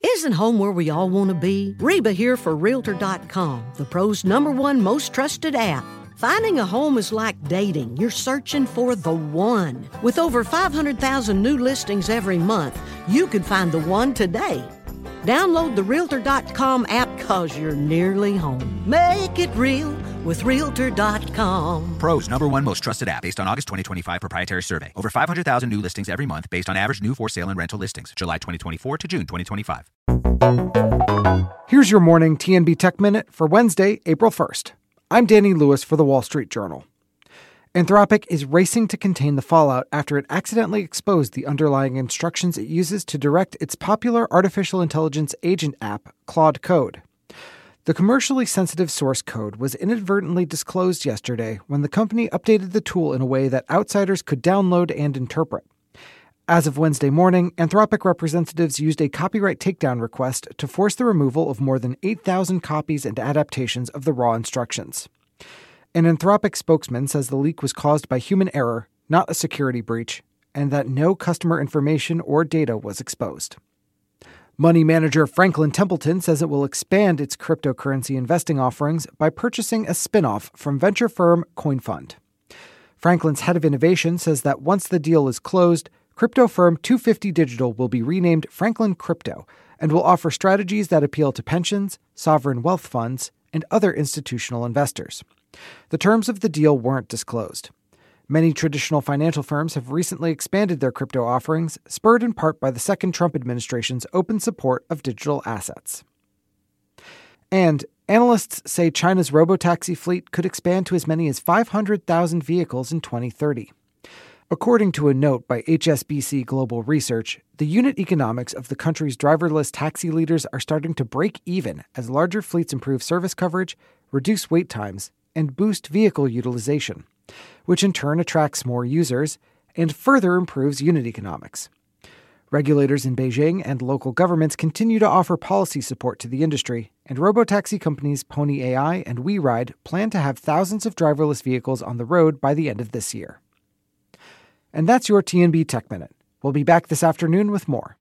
Isn't home where we all want to be? Reba here for Realtor.com, the pros' #1 most trusted app. Finding a home is like dating. You're searching for the one. With over 500,000 new listings every month, you could find the one today. Download the Realtor.com app because you're nearly home. Make it real with Realtor.com. Pros #1 most trusted app based on August 2025 proprietary survey. Over 500,000 new listings every month based on average new for sale and rental listings. July 2024 to June 2025. Here's your morning TNB Tech Minute for Wednesday, April 1st. I'm Danny Lewis for The Wall Street Journal. Anthropic is racing to contain the fallout after it accidentally exposed the underlying instructions it uses to direct its popular artificial intelligence agent app, Claude Code. The commercially sensitive source code was inadvertently disclosed yesterday when the company updated the tool in a way that outsiders could download and interpret. As of Wednesday morning, Anthropic representatives used a copyright takedown request to force the removal of more than 8,000 copies and adaptations of the raw instructions. An Anthropic spokesman says the leak was caused by human error, not a security breach, and that no customer information or data was exposed. Money manager Franklin Templeton says it will expand its cryptocurrency investing offerings by purchasing a spin-off from venture firm CoinFund. Franklin's head of innovation says that once the deal is closed, crypto firm 250 Digital will be renamed Franklin Crypto and will offer strategies that appeal to pensions, sovereign wealth funds, and other institutional investors. The terms of the deal weren't disclosed. Many traditional financial firms have recently expanded their crypto offerings, spurred in part by the second Trump administration's open support of digital assets. And analysts say China's robotaxi fleet could expand to as many as 500,000 vehicles in 2030. According to a note by HSBC Global Research, the unit economics of the country's driverless taxi leaders are starting to break even as larger fleets improve service coverage, reduce wait times, and boost vehicle utilization, which in turn attracts more users and further improves unit economics. Regulators in Beijing and local governments continue to offer policy support to the industry, and robotaxi companies Pony AI and WeRide plan to have thousands of driverless vehicles on the road by the end of this year. And that's your TNB Tech Minute. We'll be back this afternoon with more.